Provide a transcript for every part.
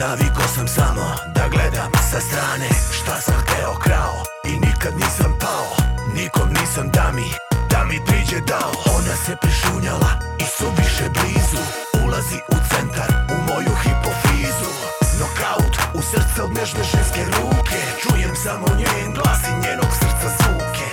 Naviko sam samo da gledam sa strane. Šta sam hteo krao i nikad nisam pao. Nikom nisam da mi priđe dao. Ona se prišunjala i suviše blizu. Ulazi u centar, u moju hipofizu. Nokaut u srce od nežne ženske ruke. Čujem samo njen glas i njenog srca zvuke.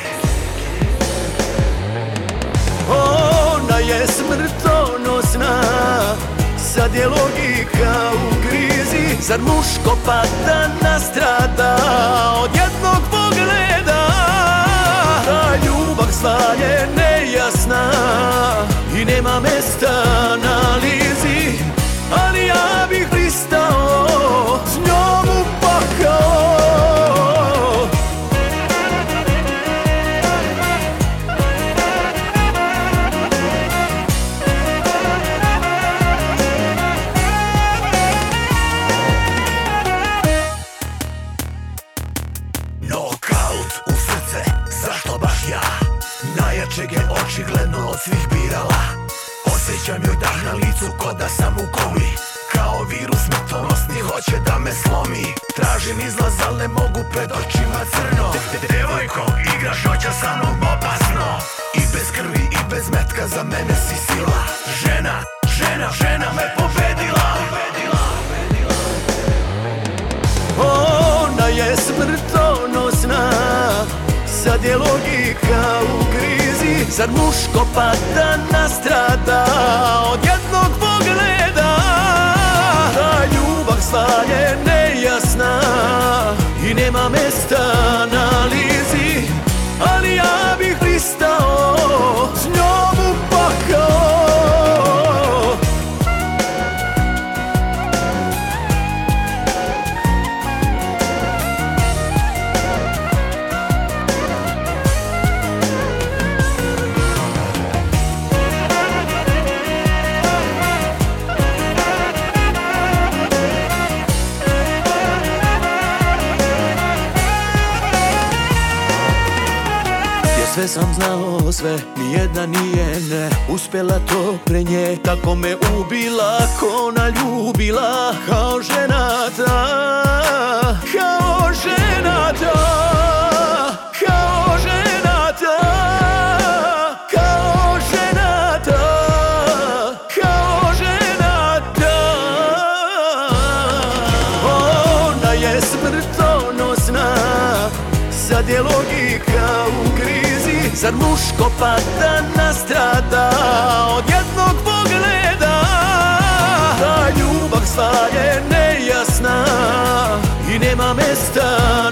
Ona je smrtonosna, sad je logika u krizi. Zar muško pa da nastrada od jednog pogleda? Ta ljubav sva je nejasna i nema mesta analizi. Ali ja bih pristao s njom u pakao. Nokaut u srce, zašto baš ja? Najjačeg je očigledno od svih birala. Osjećam joj dah na licu ko da sam u komi. Kao virus smrtonosni hoće da me slomi. Tražim izlaz al ne mogu, pred očima crno. Devojko, igraš noća sa mnom opasno. I bez krvi i bez metka za mene si sila. Žena me pobedila. Ona je smrtonosna, sad je logika u krizi. Zar muško pa da nastrada od jednog pogleda? Ta ljubav sva je nejasna i nema mesta analizi. Ali ja bih pristao s njom u pakao. Sve sam znao, sve, nijedna nije ne uspjela to pre nje. Tako me ubila, ko naljubila. Kao ženata, kao ženata, kao ženata, kao ženata, kao ženata. Ona je smrtonosna, sad je logika u krizi. Zar muško pa da nastrada od jednog pogleda? Ta ljubav sva je nejasna i nema mesta